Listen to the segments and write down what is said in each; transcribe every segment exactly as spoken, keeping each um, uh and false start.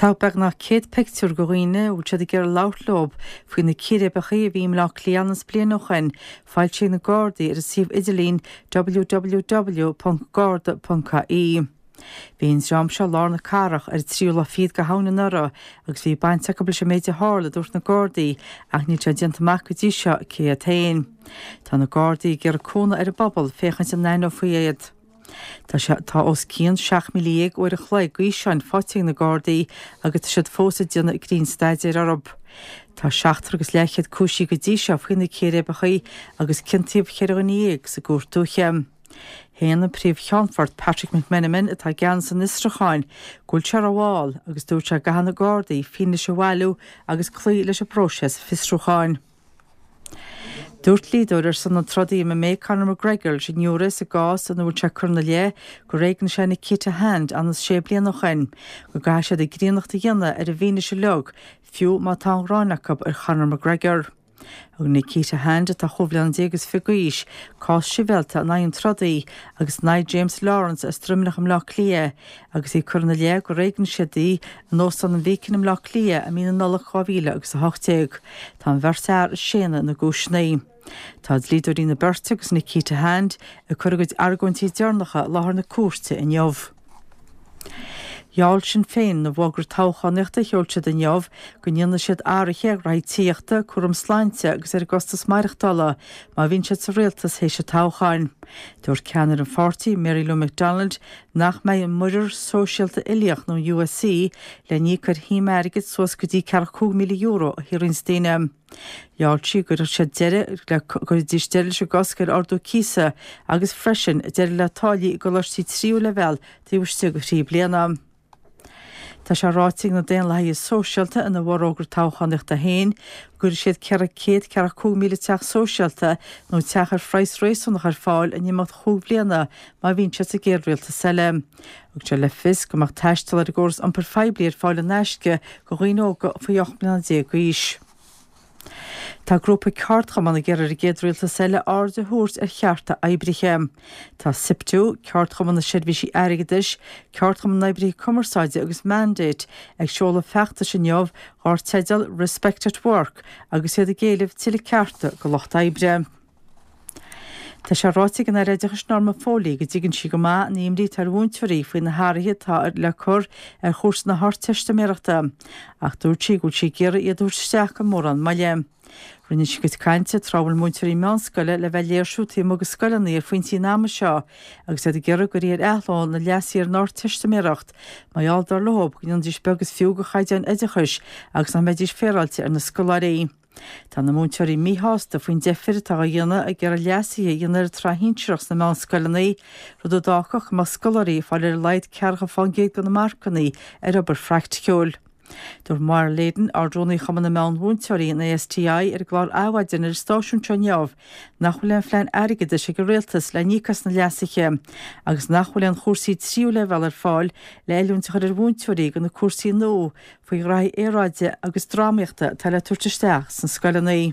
Tábeg nach céad pictiúr go ghoine ú siad gur láthlob faoin na círe bachaí a bhím lá clianas blian ochan, fáil sé na Gardaí ar a sibh idirlín w w w dot garda dot c i. Bhíonn Jean se lá na carach ar tríú le fiad go hána nara agus bhí baint go bli sé méide hála dúirt na Gardaí ach ní sé dintamach go dtí seo cé a tain. Tá na Gardaí gur cóna ar a bobbal féchan sa nine ó faoiad. Tá tá os cían seach milliíag oir a chléig go seán fáting na Gardaí agus siad fósa dionna i grín staidir arab. Tá seachtar agus leichead cúsí go dtí seo faoin na céire bachaí agus cintíomh cheirganíag sa gúirtúchem. Héana príomh cheanfort Patrick McMenamin atá gan san Nistracháin gúil se a bháil agus dúirt se gahan na Gardaí fine se bhhailú agus clí leis a próses Fistrúcháin. Dúirt lídúir ar san na trodaí me mé Conor McGregor sin nuaire sa gás an bhúirt se chuna le go réigean sé na cite hand anas sé blian nachin go gá sé de gríanachta dhéanana ar a bhíine se leog fiú má tá ránachab ar Conor McGregor. Ag na cite hand a tá chomhlainn dégus figuís cás sibhelta na an trodaí agus na James Lawrence a strumnacham lá clia agus í chuna le go réigean siadaí an nó san an bhícinnim lá clia a mína nula cháhíle agus a hochtéag tá an bhersár a séna na gúisnaí. Tá lídúirí na Berta agus na cite hand a chugaid argóintí dearnacha láthar na cuairte in neamh. Jaall sin féin na bhógur táchaníochta cheolse den neamh go nionn siad áirithe raidtíochta churum sláinte agus ar gostas maireachtála má bhíonn siad sa réaltas hééis se táchain. Dúirt ceannar an forty Mary Lou McDonald nach mé an muidir sóisialta iliach nó U S C le ní chur híimeirigid suas go dtí cearcú milliún euro a hirin stíine. Jaall si gur sé deire le gur dísteile se gascail ordú císa agus freisin deire le tálaí go leirtí tríú level tíhuiste go trí bliana. Tá se ráting na déan le is sóisialta ina bhrógur táchaníochta héin, gur siad cear céad cearcú míle teach sóisialta nó teachar freis rééisú nach ar fáil a nímat chuú bliana má bhíonn se a géirréalta selle. Ug se le fis go mar teistal ar gcóras an per febliir fáil a neisce go rióga faoch bliana dé go is. Tá grúpa ceartcha man na geirir a géadréalta selle áde thuairt ar chearta ebriche. Tá siptú ceartcha man na seirbhísí aigeis, ceartcha man na ebrií cumarsáide agus mandate ag seola feachta sin neamh ár teidal Respect at Work agus iad a géalamh tiile cearta go locht ebre. Tá sé rátig an réidechas norma fólí go dtígann si go má níomrí tar bhúnteirí faoin na háirithe tá ar le chur ar chós na háteiste méireachta. Ach dúirtí go si géire iad dúirteach go mór an maile. Rinne si go cainte trabal múnteirí meánscoile le bheith léirsútaí agus scoilenaí ar faointí náama seo agus iad géire go íar eithláin na leasí ar náteiste méireacht maiall dar lob go dtí begus fiú go chaidean idechas agus an méidir féráilte ar na scoláirí. Tá na múnteirí míhásta faoin defir tá a dhéana a gur leasí a dhéanaar trahínseachs na meánscoilenaí rud dáchach má scoláirí fáil ar leid cearcha fangéad go na marcaní ar obair freicht ceol. Dúir mar léden ardrónaí chaman na meán múnteirí na S T I ar glár áhaidin ar stáisiún neamh nachhuilean flein airgeide sé go réaltas le níchas na leasaiche agus nachhuilean chósaí tríú level ar fáil le eilúnta chuir ar múnteirí go na cuasaí nó faoi raith éráide agus drámaíochta tá le tuairteisteach san scoilenaí.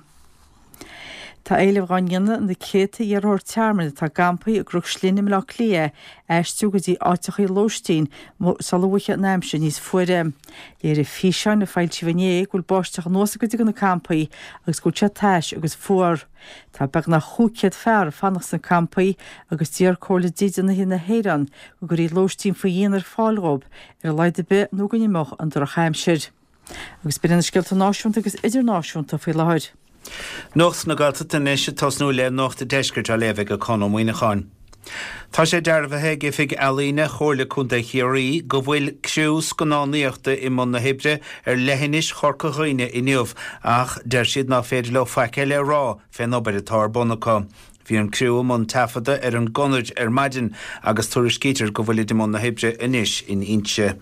Tá éileh gáinne na céta dhearthir tearmana tá gampaí a grúch slínim le clia eistú go dtí áitechaí Lóistín salhuiche neimse níos fuire. Léir i físeán na fáiltí bhané gúil báisteach nósa go dtí go na campaí agus go te teis agus fuair. Tá beag na chúcead fearr fannachs na campaí agus tíar cóla díide na hína héran go gurí Lóistín fa dhéanaar fáilrób ar leide be nó go nímoch an do a chaimsir. Agus bíanana scialta náisiúnta agus idirnáisiúnta faoi lehaid. Nocht na galta den neise tosnú le nocht a deisgurt a lefeh go conmhaoineáin. Tá sé dearbhathe gifig alíne chóirla chunta chiaí go bhfuil csiús go náíochta i mna hibre ar lehinis chorca chuoine inniuh ach der siad ná féidir le feice le rá féin obair atá bonachá. Bhí an cruú món tafada ar an gonid ar maidin agus tuairiscítear go bhfuil de mna hibre inis in inse.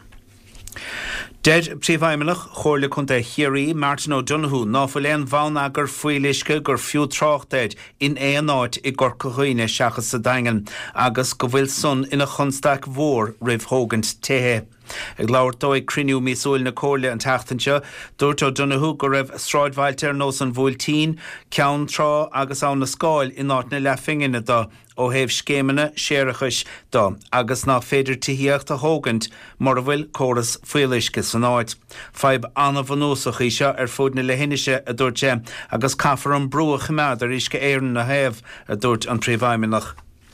Dead príomhhaimimeach chóirla chunta chiaí Martin O'Donoghue náfuil bhain agur fuilisce gur fiú tráchtéid in éon áit i gcorca chuoine seachas sa daingan agus go bhfuil son ina chunstaach mhór roimh thógant tithe. Ag leabhar dóigh criniú mísúil na cóirle an teachtainse, dúirt ó Donoghue go raibh stráidmhailtear nós an bhfuiltín, ceann trá agus ann na scáil in áit na lefingine dó ó héobh scéimena séirechais dó, agus ná féidir tithíocht a hógant mar a bhfuil córas fuilisce san áit. Feib anna bhanúsach íse ar fud na lehinise a dúirte, agus caafar an brú a chimead ar isce éireann na héamh a dúirt an príomhfheidhmeannach.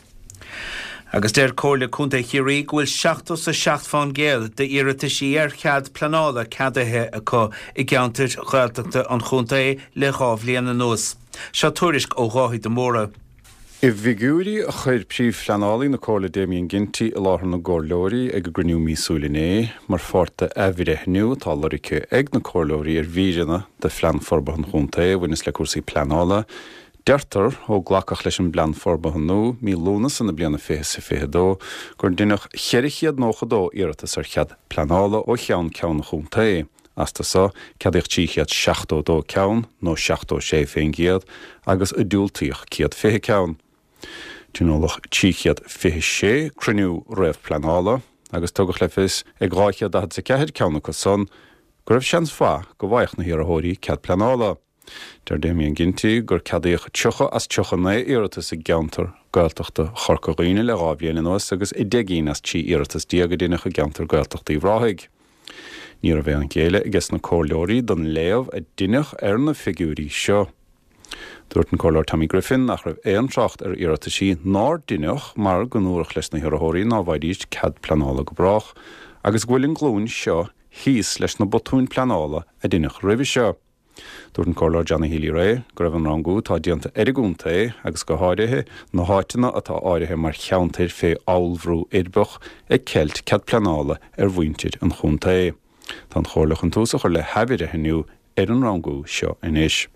Agus déir cóirle cúnta chiaí bhfuil seachtas sa seacht fán géal de iarrata sí ar chead planála ceadathe acu i gceantar Gaeltachta an chunta le gábh líana nús. Seo tuairisc ó gáithí do móra. I bhígúirí a chuir príomh fleanálaí na cóirle déimíon ginti i láthair na gcóirleoirí ag go grniú mísúlané, mar forta ehmhíreithniú tá lorice ag na cóirleoirí ar bhíreanna de phlean forba an chunta bhuinas le cuasaí pleanála. Deirtar ó ghlacach leis an blean forba nó mí lúna san na bliana fé sa fé dó, gur duineach cheirichiad nócha dó iarratas ar chead pleanála ó cheann ceann na chunta. Asta sa, ceadaíoch tíchiad seachtó dó ceann nó seachtó sé féin giad, agus a dúltaíoch ciad fé ceann. Dúnálach tíchiad fé sé cruniú raibh pleanála, agus tugach le fis ag gráichiad a sa ceithid ceanna go son, go raibh seans fá go bhaich na hiarthóirí cead pleanála. Der déimíon ginti gur ceadaíoch tucha as tucha na iarratas i gceantar Gaeltachta chorcaghine le gábhéana nuas agus i degín as tí iarratas diaga duineach a gceantar Gaeltachtaí bhráthig. Ní a bheith an céile agus na cóirleoirí don léamh a duineach ar na figúrí seo. Dúirt an cóirleoir Tommy Griffin nach raibh éon tracht ar iarratasí ná duineach mar go nuairach leis na hiarthóirí ná bhaidíos cead pleanála go brach, agus bhfuil an glún seo híos leis na botún pleanála a duineach roimh seo. Dúirt an cóirleoir Johnny Healy Ray go raibh an rangú tá dianta airigúnta agus go háirithe na háitina atá áirithe mar cheantair fé áilbhrú idbach ag ceilt cead pleanála ar bhaintead an chunta. Tá an chóirleach an túsa chuir le hebhíreithniú ar an rangú seo inis.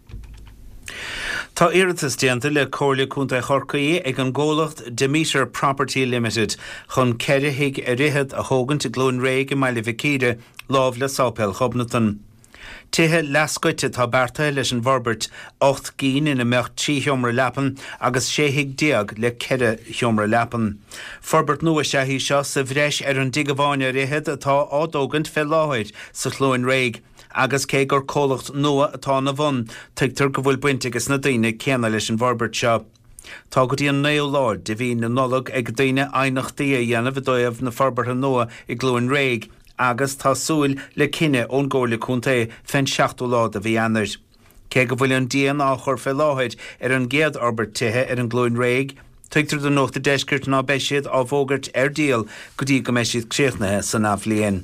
Tá iarratas déanta le cóirle cúnta chorcaí ag an ggólacht Demeter Property Limited chun ceiriigh a rithad a hógant i glún réig i maiile bhicíide lámh le sápéil Chobnaton. Tithe lascoite tá berta leis an bharbert ocht cín ina mecht trí thiomra leapan agus séigh diag le ceire thiomra leapan. Forbert nua sehí seo sa bhreis ar an digabháine rithad atá ádógant fé láthid sa chlóin réig, agus cé gur cólacht nua atá na bhun, tuigtar go bhfuil buinte agus na daine céanna leis an bharbert seo. Tá go dtí an naoú láir de bhí na nolog ag daine ainachtaí a dhéanamh dóibh na forbert nua i glúin réig, agus tá súil le cinenne ón ggóirle cúnta fein seachtú lá a bhí anir. Cé go bhfuil an díon á chur fé láthid ar an géad orbert tithe ar an glúin réig, tuigtar do nóta deiscirt ná beisiad á bhógart ar díal go dtí go meisiad críochnathe san aflíon.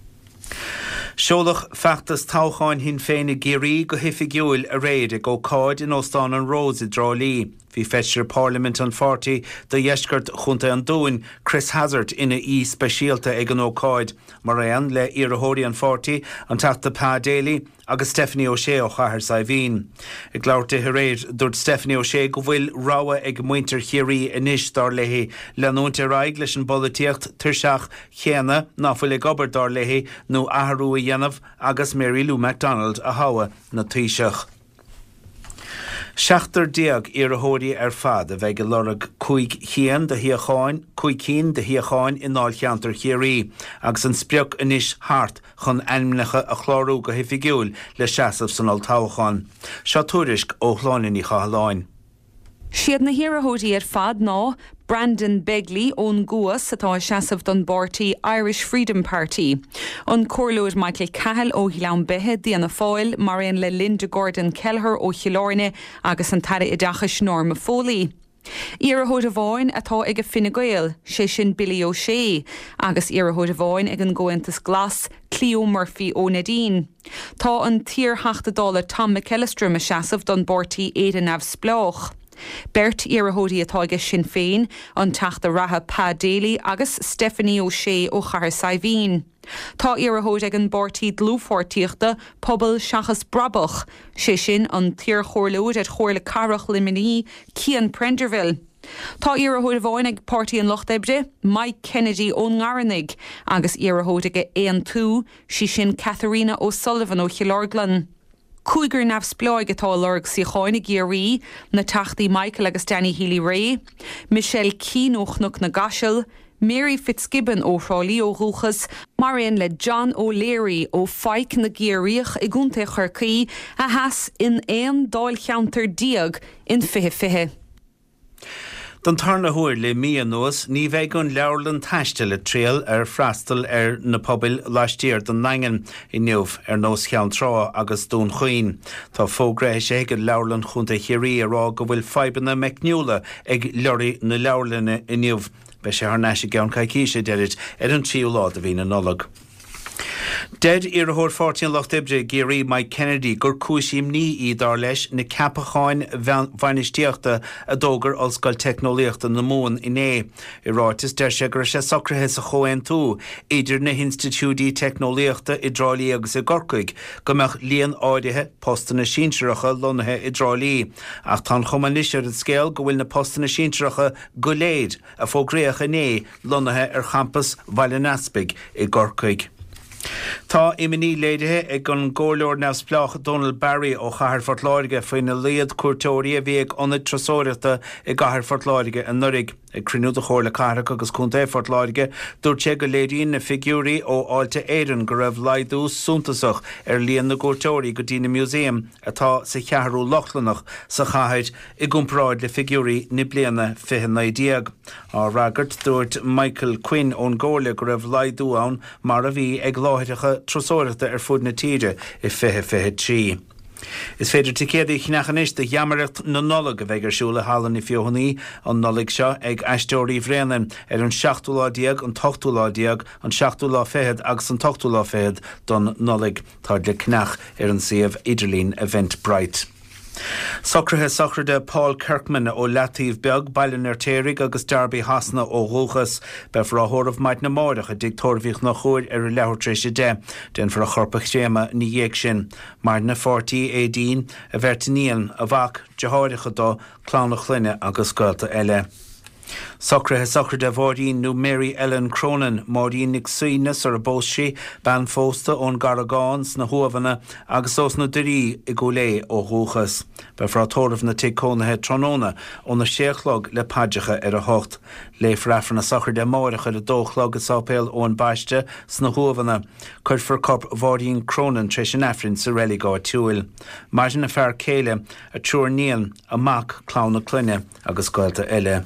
Seolach feachtas táchain hin féin i géirí go hifigiúil a réide go cáid in Óstán an Rose i Drálí. Bhí feistir Parliament an forty do dheisceart chunta an dúin Chris Hazard ina í speisialta ag an ócáid, mar éan le iarthóirí an forty an teachta Pá Daly agus Stephanie O'Shea ó Chathair Saibhín. Ag leabharta réir dúirt Stephanie O'Shea go bhfuil ráha ag muintir chiaí inis dar leihí le nónta raig leis an bolíocht tuirseach chéana ná bhfuil ag obair dar leihí nó athrú a dhéanamh agus Mary Lou MacDonald a hawa na taoiseach. Seachtar diag iarthóirí ar fad a bheith go lorg chuig chéan de hiacháin, chuig cín de hiacháin in náil cheantar chiaí, agus an spreoch inis hart chun aimnecha a chlárú go hifigiúil le seasamh san altáchaán. Seo tuairisc ó chláinin í chaáin. Siad na hiarthóirí ar fad ná Brandon Begley ón Guas atá seasamh don Borty Irish Freedom Party. An cóirleoir Michael Cahill ó Hileán Bethe díana fáil mar éan le Linda Gordon Kelleher ó Chilárne agus an tada idachas Norma Foley. Iarthóid a bháin atá ag a Fine Gael, sé sin Billy O'Shea, agus iarthóid a bháin ag an Goantas Glas Cleo Murphy ó Nadine. Tá an tír heachta dála Tom McAllister a seasamh don Borty Éidir Nav Splách. Bert iarthóirí atá ag Sinn Féin an teachta ratha Pá Daly agus Stephanie O'Shea ó Chathair Saibhín. Tá iarthóid ag an Borty dlúfortíochta pobal seachas Brabach, sé sin an tír chóirleoid at chóirle Carach Limini Cian Prenderville. Tá iarthóid bháin ag Pártaí an Locht Ebre Mike Kennedy ó Ngaranig agus iarthóid ag éan tú sí sin Catharina O'Sullivan ó Chilárglan. Cúigur nabh spláig atá lorg sí cháinnig géirí na teachtaí Michael agus Danny Healy Ray, Michelle Keane ó Chnuk na Gasiel, Mary Fitzgibbon ó Rálí ó Rúchas, Marion le John O'Leary ó Faic na Géiríoch i gúnta Chorcaí a has in éon dáil cheantar diag in fiche fiche. Don tarna huair le mí nuas, ní bheith gon leabharlann taiste le tríal ar freastal ar na pobail laistíir don nangan i nniuh ar nós cheann trá agus dún chuoin. Tá fógraithe sé go leabharlann chunta chiarí ará go bhfuil feibanna mecniúla ag leorí na leabharlanna i nniuh. Be sé ar neise gan caiicíise deirid ar an tríú lá a bhí na nolog. Dead ar a thóir fortín Loch Dibre Géirí Mike Kennedy gur cúisim ní í dar leis na capacháin bhainisteachta a dógar ollscoil technoliaachta na mún iné. I ráitis der sé gur sé socrathe sa choin tú, idir na Institúdí Technoliaachta i Dráilí agus i Gorcaig, go meach líon áirithe postanna sínseireacha lonathe i Dráilí. Ach tá chumanisir an scéal go bhfuil na postanna sínseireacha go léad a fógréach iné lonathe ar champas Vallenaspig i Gorcaig. Tá imní léidethe ag an ggóleor neamhsplach Donald Barry ó Chathair Fortláirige faoin na léad cuairteoirí a bhí ag ionad trasóireachta i Chathair Fortláirige an Nurig. Ag crinú a chóir le Cathrach agus Cúnta Fortláirige dúirt sé go léiríonn na figúrí ó áilte éireann go raibh laidús súntasach ar líon na cuairteoirí go dtí na músaim atá sa cheathrú Lochlannach sa Chathair i gcumpráid le figúrí na bliana fiche naidíag. Á ragart dúirt Michael Quinn ón ggóla go raibh laidú ann mar a bhí ag láithreacha trasóireachta ar fud na tíre i fiche fiche trí. Is féidir ticéad i chinnachanis de jammaracht na nolog a bheith arsúla hallan i fiohannaí an nolig seo ag aisteoirí bhréanan ar an seachtú lá diag, an tochtú lá diag, an seachtú lá féad agus an tochtú lá féad don nolig tá le cnach ar an siomh Idirlín Eventbrite. Socrathe socrade Paul Kirkman ó Latíh beag bailin ar téirigh agus Darby Hasna ó Rúchas be fra thóramh maid na máireach a dictórbhíoch na chúir ar a leabhartréise de, den fra chorpach séama ní dhéag sin, mar na forty é dín a bhertaníon a bhac de háirecha dó clánach chluine agus scoilta eile. Socrathe socrade bhórdín nó Mary Ellen Cronin mórdín nig suínas ar a bósí ban fósta ón Garagán na huamhanna agus os na durí i gólé ó Rúchas. Be frá tóramh na ticónathe tróna ó na séachlog le paidecha ar a hocht. Le frafran na socrade máirecha le dóchlog a sápéil ón baiste sna huamhanna. Cuir for corp bhórdín Cronin treis an afrin sa religá túil. Martin na fear céile a trúr níon amach clánna cluine agus scoilta eile.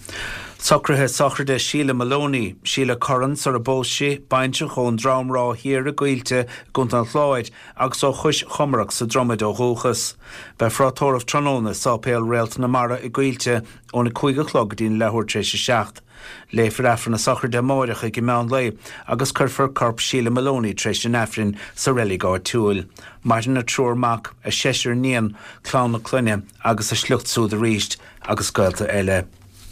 Socrathe socrade Sheila Maloney, Sheila Currans ar a bóisi, bainte chun drámrá hir a gailte gunt an chláid agus ó chuis chomarach sa dromid ó Rúchas. Be frá tóramh tróna sápéil réalt na mara i gailte óna chuige chlog dín lethúir tréise seacht. Le frafran na socrade máirecha go meán lei agus curfar corp Sheila Maloney tréis an afrin sa religá túil. Martin na trúrmach a séisiir níon clánna cluine agus a slucht súd a ríist agus scoilta eile.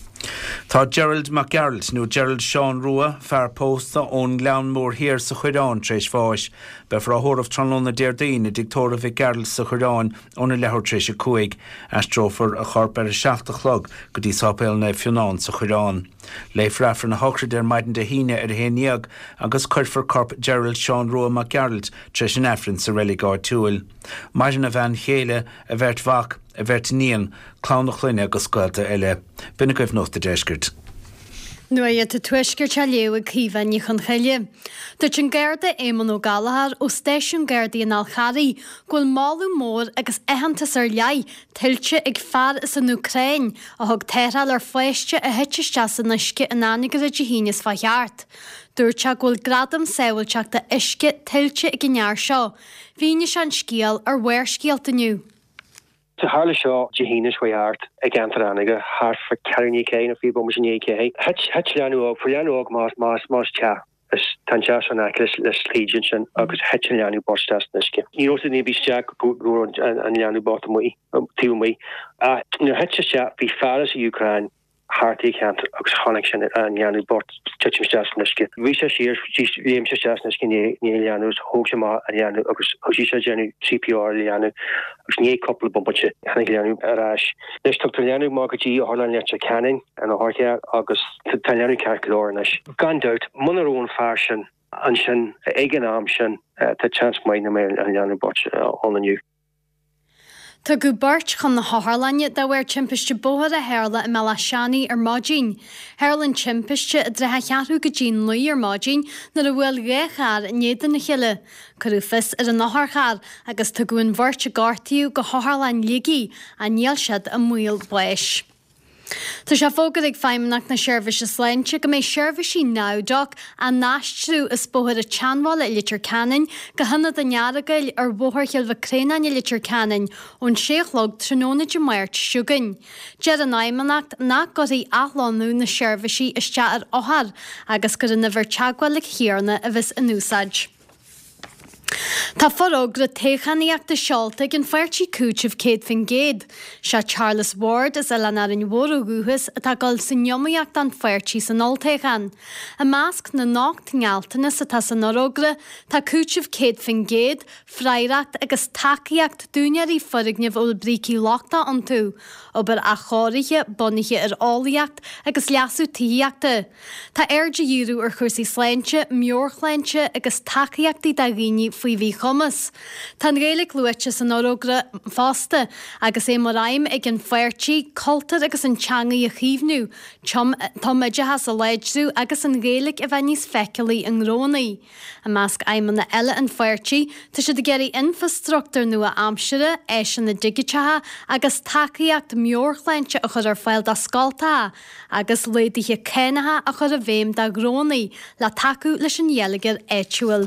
Tá Gerald McGarrett nó Gerald Sean Rua fear pósta ón Gleann Mór hir sa chuireán tréis fáis, be frá thóramh tránna Déirdaoin i dictóra bhí Garrett sa chuireán óna lethúir tréis a cuaig, astrófar a chorp ar a seachtachlog go dtí sápéil na Fionnán sa chuireán. Le frafar na hocrad ar maidin de híine ar a héníag agus chuirfar corp Gerald Sean Rua McGarrett tréis an afrin sa religá túil. Maidin a bhean chéile a bheirt bhach a bheirt níon clánach chluine agus scoilta eile. Bina goibh nóta deisgirt. Nu é te tuisgur te leo ag cíhan ní chun chaile. Dúirt an Garda Éamon ó Galahad ó Stéisiún Gardaí an Alchadaí ghfuil málu mór agus éhantas ar lei tiltte ag fear is an Ucrain a thug téithreáil ar foiiste a heitiste san isce in ánig ar a dhíhínas faheart. Dúirt se ghfuil gradam saoilteach de isce tiltte ag gnear seo. Bhíne se an scíal ar bhuair scíalta nniu. Tá hála seo dhíhínas faheart ag antaránige thar fa cearní céin a bhí bom sin éché. Het leanú for leanú más más más te. Is tan an aclis les legion sin agus het leanú borstas niske. Ní os ní bísteach go an leanú bot mui tú mui. A nu het se bhí fearras a Ukraine hartaí cheant agus chonig sin an leanú bort tuimstas niske. Bhí sé siar bhíim se niske ní leanús hóg sem a leanú agus hosí se genú C P R leanú agus ní couple bombate hanig leanú arás. Leis tu leanú mágadtí a hálan lete canin an a háte agus leanú calculornis. Gandát munarón farsin an sin igen am sin tá chance mai na mé an leanú bot an aniu. Tá go bart chun na háthlanne de bhfuir timpiste bóthar a heirla i meile seanaí ar mádín. Heirlann timpiste a drethe cheathrú go dín luí ar mádín nar a bhfuil réchar néan na chiile. Curú fis ar an nachthchar agus tá goin bhairt a gátaíú go háthlann ligaí a níl siad a múil buis. Tá sé fógad ag feimnach na seirbhise sléinte go méid seirbhisí náideach a náistrú is bóthir a teanhála i litir canin go hana den nearagail ar bóthircheal bhcrénain i litir canin ón séchlog tróna de mairt siúgain. Dead an aimimanacht ná gotaí athlánú na seirbhisí iste ar óthar agus go na bhar teagháil ag chéarna a bheits in úsáid. Tá forróg le téchaníocht de seolta an feirtí cútih céad fin géad. Se Charles Ward is eile ar an mhórúgus atá gáil san neomíocht an feirtí san oltéchan. A másc na nácht ngealtainna sa tá san orógra tá cútih céad fin géad, freireacht agus takeíocht dúnearí forigneamh ó brící láchta an tú, obair a chóirithe bonithe ar álaíocht agus leasú tííochta. Tá airde dhéú ar chusaí sléinte, meorchléinte agus takeíochtaí da ghaoine faoi bhí chumas. Tá réalaigh luite san órógra fásta agus é mar raim ag an feirtí coltar agus an teangaí a chiomhnú, tá meide has a leidrú agus an réalaigh a bheith níos feicealaí an rónaí. A measc aimman na eile an feirtí tá si de geirí infrastruchtúr nua amsere, éisian na digitethe agus takeíocht meorchléinte a chur ar fáil da scalta agus léadaithe céinethe a chur a bhéim da grónaí le takeú leis an dhéalagar éitiúil.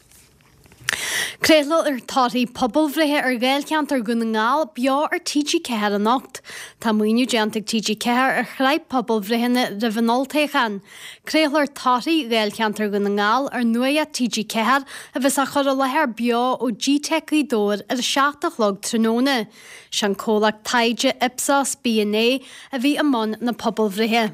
Créadla ar tátaí pobalbhreithe ar ghailceant ar gona ngáil beo ar tídí ceithar an nacht. Tá muoinú deantaigh tídí ceithar ar chraib pobalbhreithinna de bhanoltéchan. Créadla ar tátaí ghailceant ar gona ngáil ar nua tídí ceithar a bheits a chur a lethir beo ó ddítecaí dóir ar seachtach log tróna. Sean cólaach taide Ipsos B N A a bhí amón na pobalbhreithe.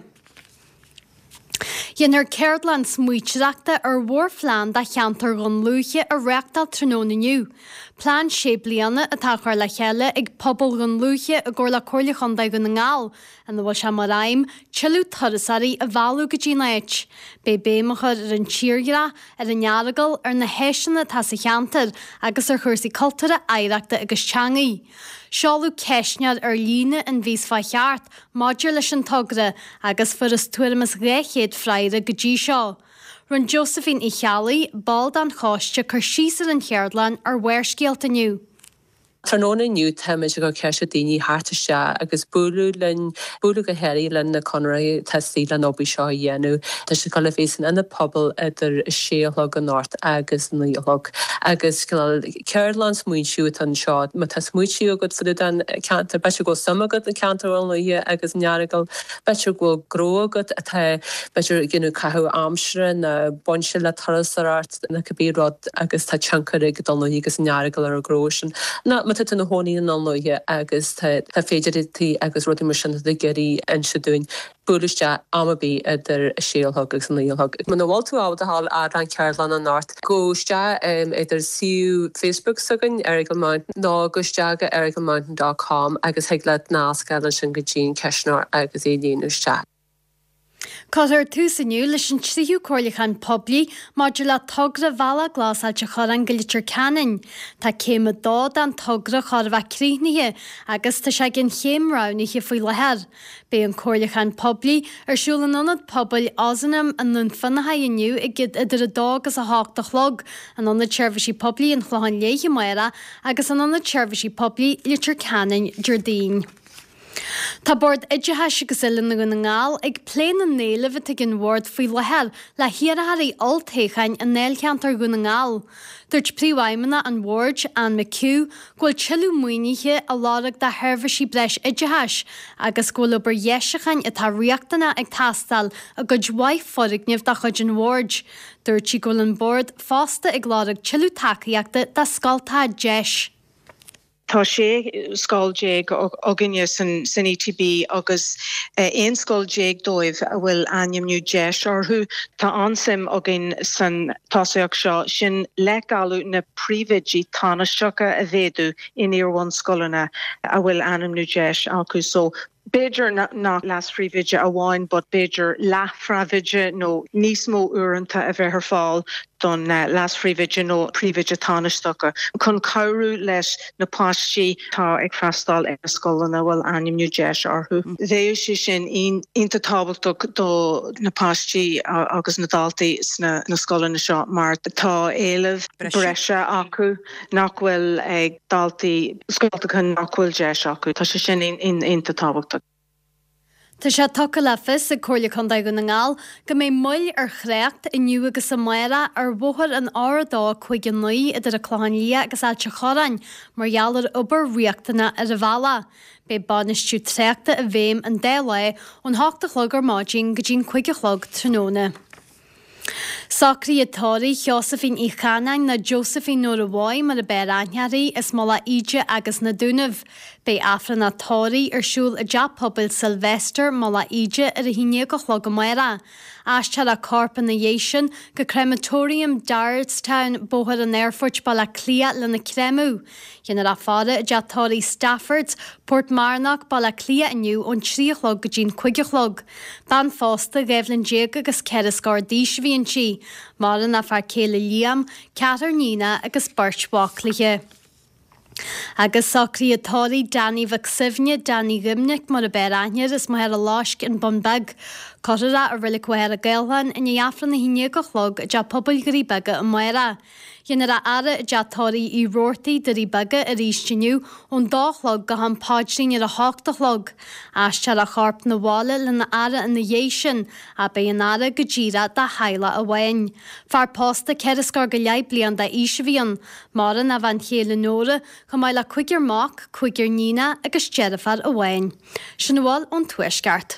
Dhéanaar Cairdeland smuoitireachta ar mhórfleán de cheantar gon luúthe a reachtal tróna nniu. Plán sé bliana atá chuir le chéile ag pobl gon luúthe a ggur le cóirla chundaid go na ngáil, an bhfuil se mar raim tiilú thurasarí a bhálú go dtí éit. Bé béimechar ar an tíorgra ar an nearagal ar na héiseanna tá sa cheantar agus ar chuirsaí cultúra éireachta agus teangaí. Seáú ceisnead ar líne an bhís fa cheart, maidir leis an tugra agus fur is tuamas réchéad freire go dtí seo. Run Josephine i chealaí bald an cháiste chur síos ar an Cairdeland ar bhuairscéalt aniu. Tróna nniu táid go ceise daoine háta se agus búlú len búla go heirí len na conraí testí le nóbí seo dhéanú, Tá si gola fésan ina pobl idir séolog an náirt agus nuolog. Agus Cairdeland smuoitiú an seo, má tá smuoitiú go fu an cantar be go samagad na cantarháil nuí agus nearagal, beir go grógad atá beidir ginú cathú amsre na bonse le tarasart na cabbérad agus tá teancarig donnaí agus nearagal ar a grósin. Tá na hóí an nóide agus tá féidirití agus rudí mar sin de geirí an se dún búlaiste amabí idir séalthg agus an líolthg. Man na bhil tú á a hall a an Cairdeland an náirt. Góiste idir siú Facebook sugan Erigal Mountain ná goisteaga erigal mountain dot com agus heag le náasca sin go dtíon ceisnar agus é líonúiste. Cátar tú sanniu leis an tríú cóirlachan poblí maidir le tugra bhela glásáilte chur an go litir canin. Tá céime dád an tugra chur bheith críitnithe agus tá sé gin chéimrániche faoi lethir. Bé an cóirlachan poblí arsúla anad pobl ásanam an nun fannaithe inniu i gid idir a dá agus a háach log an anna tseirbhisí poblí an chluáin léige maira agus an anna tseirbhisí poblí litir canin Jordín. Tá bord idethe agus ilan na gona ngáil ag pléin an néileh ag an bhórd faoi lethir le hiarathirí oltéchain an néilceantar gona ngáil. Dúirt príomhhaimena an bhórd an McHugh ghfuil tiilú muoinithe a láraigh de theirbhisí breis idethais agus ghfuil obair dhéisechain atá riachtainna ag tastal a go dmhaith forigneamh de chuid an bhórd. Dúirt si ghfuil an bord fásta ag láraigh tiilú tacaíochta de scaltá deis. Tá sé scáiltéag aginne san san E T B agus éon scáiltéag dóibh a bhfuil ainmniú deis orthú tá ansim agin san tásaíocht seo sin leáú na príomhaidí tánaisteacha a bhéadú in iarhain scolanna a bhfuil ainmniú deis acu so Beidir ná lasrívidge a bháin, but beidir lefravidge nó nísmó uanta a bheit ar fáil don uh, lasrívidge nó prívidge tánastocha. Chun cabhrú leis na páistí tá ag freastal ar scolanna bhfuil anim nniu deis orthú. Bhéir sé sin ionta tábhachtach do na páistí agus na daltaí sna na scolanna seo, mar tá éileh breise acu nach bhfuil ag daltaí scoilteach nach bhfuil deis acu. Tá sé sin ionta tábhachtach. Tá sé tucha lefis a chuirla chundá go na ngáil go mé muil ar chréacht inniu agus sa maira ar bhthar an áradá chuig an nuí idir a chláin lia agus ailte chorain mar gheallar obair riachtainna ar a bhela. Bé banistú tréachta a bhéim an déla ón háachta chlog ar mádín go dtín chuige chlog tróna. Sacrí atáí Josephine Ichanan na Josephine nóra bháim mar a béir aithnearí is mala ide agus na dúnamh. Bé afran atáí ar siúil a deappobil Sylvester mala ide ar a híine go chlog maira. Aistear a corpan na dhéisian go crematorium Dardstown bóthar an airfort balla clia le na cremú. Dhéanar a fada a deatáí Staffords Port Marnock balla clia aniu ón tríochlog go dtín chuigechlog. Ban fásta gaibhlinn déag agus ceirascár díos bhíonn si, mar an a fear céile Liam, Catar Nína agus Bert Wachlaiche. Agus sacrí atáí Danny Vaxivne Danny Gimnick mar a béir aithnear is mar a láisc in Bunbeg. Corra a rilik weir a gailhan in iafran na híine go chlog a pobl gurí bega a maira. Dhéanar a ara a deatáí í roirtaí darí bega a rístiniu ón dálog go han páidrín ar a háachta chlog. Aistear a charp na bhála le na ara in na dhéisian a bé an ara go ddíra da haile a bhain. Far pásta ceirascar go leib blian da ísibhíon, mar an a bhain chéile nóra go mai le chuigiar mach, chuigiar nína agus jeirafar a bhain. Sin bháil ón tuaisceart.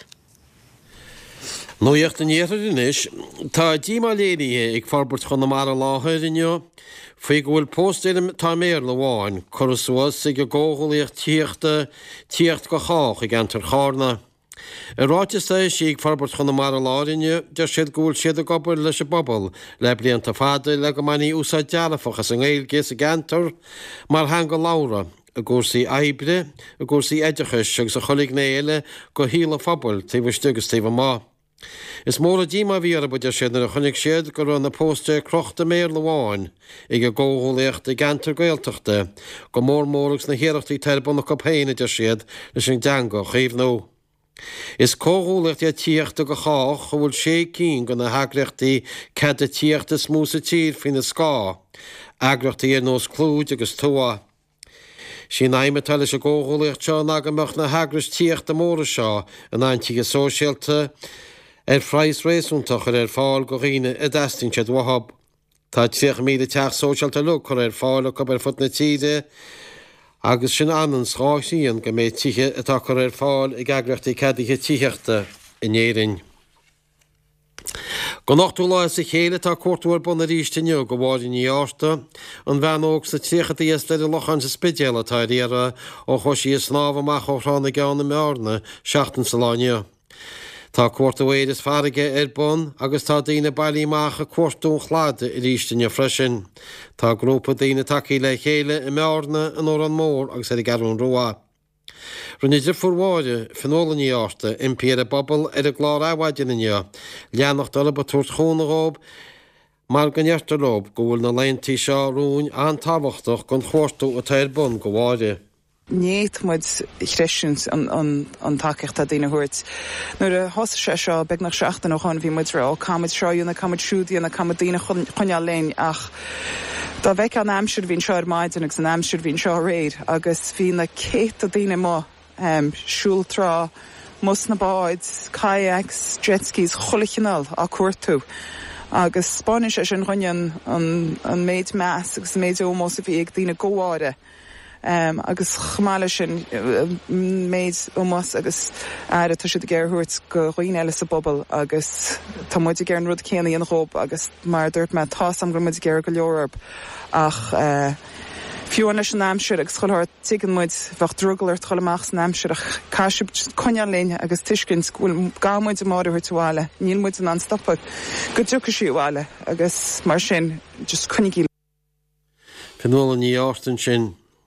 Nóíocht an éar inis, tá díma léirithe ag farbert chun na mar a láthair inneo, faoi go bhfuil póstéile tá méir le bháin, chorasúas ag go ggóghaíocht tíochta tíocht go chách ag antar chána. I ráiteasta sí ag farbert chun na mar a lárinne, de siad gúil siad a gobar leis a bobbal, le blianta fada le go maní úsá dealafachas an éilgés a gantar, mar hang go lára. A gúsaí aibre, a gúsaí éidechas agus a cholig néile go híla fabal tíh stugus tíh má. Is mór a díma bhí ar bud siad ar a chunig siad go raibh na pósta crochta méir le bháin ag a ggótholaíocht a gantar gailteachta go mór mórlagus na hiireachtaí terbun na copéine de siad leis an deanga chéomh nó. Is cótholaíocht a tíochta go chách go bhfuil sé cín go na hagreachtaí cad a tíochta smúsa tír fin na scá, agrachtaí ar nós clúd agus tua. Sí naimimetal is a ggótholaíocht seo agamach na hagras tíochta móra seo an aintíige sóisialta ar freies réúntaach ar fáil go riine a dastin siad wahab. Tá tíoch míle teach sóisialta lu chu ar fáil go ar fut na tíide agus sin annan sráisíon go méid tithe atá chu ar fáil ag agrachtaí cadithe tíochta in éirin. Go nachtú lá sa chéile tá cuatúir buna ríisteniu go bháin í ásta, an bheanóg sa tríchata iastar i lochan sa spidéala tá réara ó chosí is snáb amach ó rána geanna meárna seachtain sa láine. Tá cuairtahéad is farige ar bun agus tá daoine bailíach a cuairtún chláda i ríisteniu freisin. Tá grúpa daoine takeí le chéile i meárna an ó an mór agus ar i garún roá. Runnidir furháide fanolaní ásta impéar a bobbal ar a glár áhaidinine, leannacht dala ba tuairt chónarób, mar ganneartarrób go bhfuil na leontí seo rún an táhachtach gon chóirtú a tair bun go bháide. Néit muid chreisiúns an takecht a dtíine thuirt. Nuair a thosa sé seo beag nach seachtain ó chun bhí muid rá camid seoú na camid siúdaí na camid daoine chuneal léin ach Tá bheith an amsir hín seo maidin agus an amsir hín seo réid agus hí na céit a daine má um, siúltrá, mus na báid, kayaks, jetskis, cholichinal a cuatú. Agus Spanish is an chuinean an, an méid meas agus méid ómós a bhí ag daine góáire. Um, agus chamáile sin uh, méid ómás agus aire tá siad ggéirthirt go roioine eile sa bobbal agus tá muid ggéir an rud céanaí an chób agus mar dúirt me tásam go muid ggéir go leorb ach uh, fiúan leis an amsir agus choilthir tuigeann muid bheith drúgal ar cholamach san amsir ach caiisib coineáil léinn agus tuiscint bhfuil gá muid a máidir thuáile, níl muid an anstoppa go dúcha siúáile agus mar sin just chuinigí. Fanolaní átain sin.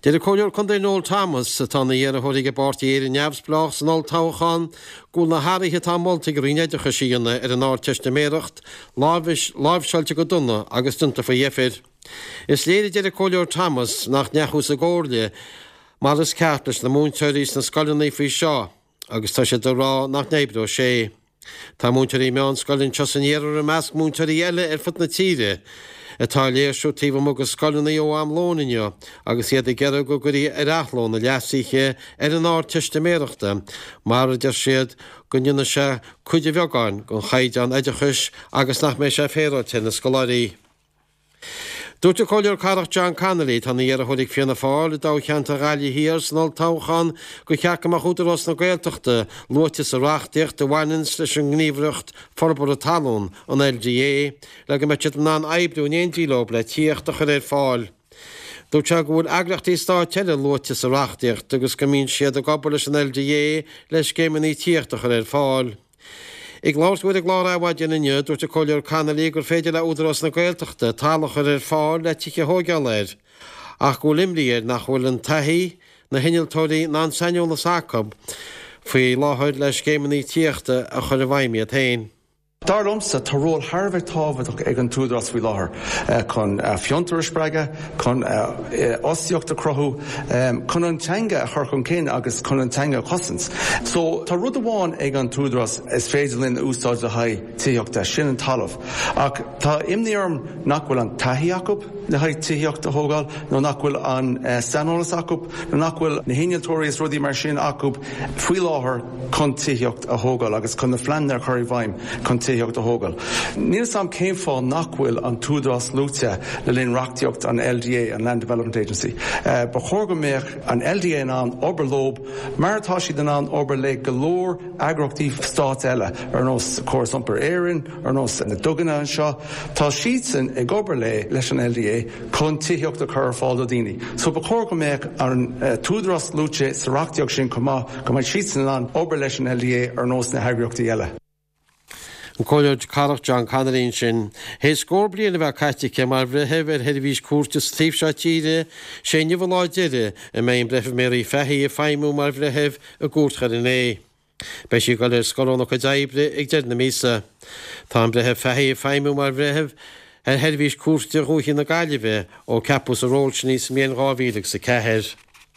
Déidir cóileor chun Noel Thomas sa tána dhéar a thuirigh bartaí éar in neamhsplach san áil táchán gúil na háirithe tá molta go rinéidecha síanna ar an áirteiste méireacht láimhseilte go duna agus dunta fa dhéifir. Is léidir déidir cóileor Thomas nach neachús a ggóirle mar is ceartlas na múnteirí na scoilnaí faoi seo agus tá sé do rá nach nébró sé. Tá múnteirí meán scoilinn tesanéar a measc múnteirí eile ar fut na tíre. Atá léirsú tíh agus scoilnaí ó am lónainne agus iad i gcead go gurí ar athlón na leasaiche ar an áirteiste méireachta, mar a deir siad go nniuine se chuide bheagáin go chaid an éidechas agus nach mé sé féráte na scoláirí. Dúirte cóileor Carach John Connolly tá na dhéar a thuigh fianna fáil dá cheanta gáile hir san áil táchán go cheach amach údarrás na Gaeltachta luite sa reachtaíocht do bhainins leis an gníomhreacht forbor a talún an L D A le go meid ná aibbrú éontílób le tíocht a chur éir fáil. Dúirt se go bhfuil eaglachtaí stáiteile luite sa reachtaíocht agus go mbíonn siad a gabbar leis an L D A leis céimeaní tíocht a chur éir fáil. Ig láirhfuid ag lár áhaid inne dúirte cóileor Connolly gur féidir le údarrás na Gaeltachta talachar ar fáil le tiiche thógeal léir. Ach go limríir nach bhfuil an taithí na hinnealtóirí ná an sainiú na Sacab faoi láthid leis céimeaní tíochta a chur a bhaimí a tain. Darlumsa tá ról Harbheith tábhaach ag an túdras bhí láthair chun fiontar spreige, chun osíochta crothú, chun an teanga a chur chun cin agus chun an teanga cosans. So tá rud amháin ag an túdras is féidir linn úsáid le haid tíochta sin an talamh. Ach tá imníorm nach bhfuil an taithí acu le haid tíochta thógáil, nó nach bhfuil an stanolalas acu, nó nach bhfuil na hinnealtóirí is rudí mar sin acu faoi láthair chun tíocht a thógáil agus chun na fleannar chuir bhaim chun tíocht a hógal. Níl sam céim fá nachhfuil an túdras lúte le linn reachtaíocht an L D A, an Land Development Agency. Uh, ba chóga méach an L D A an oberlób, mar atá siad an ober le golóir agrachtaí stát eile ar nós córas iompar éireann, ar nós na duganna an seo. Tá siad san ag ober le leis an L D A chun tíocht a chur fáil do daoine. So ba chóga méach an uh, túdras lúte sa reachtaíocht sin comá go mbeidh siad san an ober leis an L D A ar nós na hagrachtaí eile. An cóileor Carach John Connolly sin hé scór bliana bheith caiitice mar bhreitheh ar heirhís cuairtas tíobh se tíre sé nimhláideire a mé bretheh méí feí a feimú mar bhreitheh a gúrtchar in é. Bei si go ir scorónach a daibre ag deir na mísa. Tá an bretheh feí a feimú mar bhreitheh ar heirhís cuairte rúchin na gaiileheh ó capús a róilsníos mion ráhíigh sa ceithir.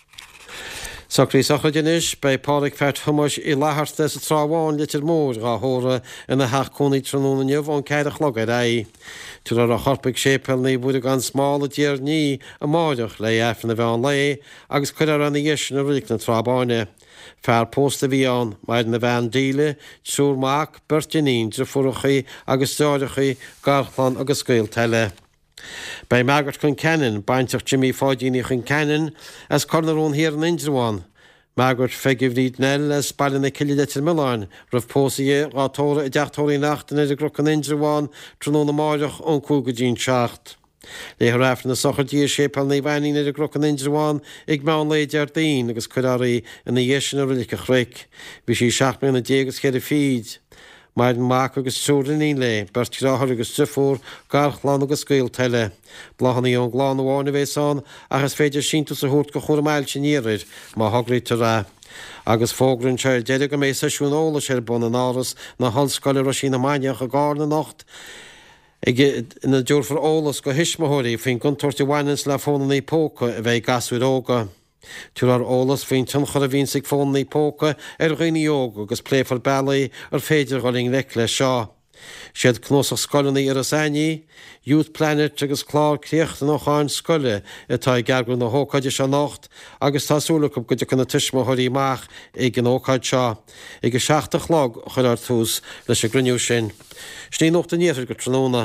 Sacrí sachadinis bei páric fert thumas i látharta sa tráháin litir mór gá thóra ina haachcónaí tróna neamh an ceadach log ar é. Tú ar a chorpaigh sépelnaí bud gan smála díar ní a máideach le éfna bheith an lé agus chuir ar anna dhéis na ric na trábáine. Fear pósta bhí an maid na bhean díle, tsúrmach, bertinín, drifurachaí agus stáidechaí, garchlan agus scail teile. Bei Margaret chun Cannon, baintach Jimmy Fáidíní chun Cannon, as cornarón hir an Indruáin. Margaret fegivríd nell as ballin a killiletir Miláin, raf pósaí rátóra a deachtóirí nachtain ar a groch an Indruáin tróna máireach ón cúgadín seacht. Le rafna na sochardí sépal na bhaín ar a groch an Indruáin ag meán le deardaín agus chuirí in na dhéisian a rilik a chric. Bhí sí seaachna na dégus chéad a fíd. Maid mac agus súraní le, bertráthir agus trifúr, garchlán agus scail teile. Blachannaí ón gláán bháinna bhéán agus féidir síntas a thuirt go chur máil sin níir má thuglaí tar. Agus fógrann seir deidir go mééis seisiún óla sé bun an áras na hallscoile sí na maineach a gána nacht. Na dúrfar ólas go hisismathirí fin gon tuairtí bhainins le fónaí póca a bheith gasúid óga. Tú ar ólas féin tunchar a bhín sig fónnaí póca ar rií óga agus pléfar bailí ar féidir goling le le seo. Siad cnósach scoilnaí ar a saní, Youth Planet agus chlár críochta nó cháin scoile atá geargrann na hócaide se nacht agus tásúlacham go chuna tuismathirí meach ag an ócaid seo, ag go seaachta chlog chuir ar túús leis a gruniú sin. Sní nóta níomhar go tróna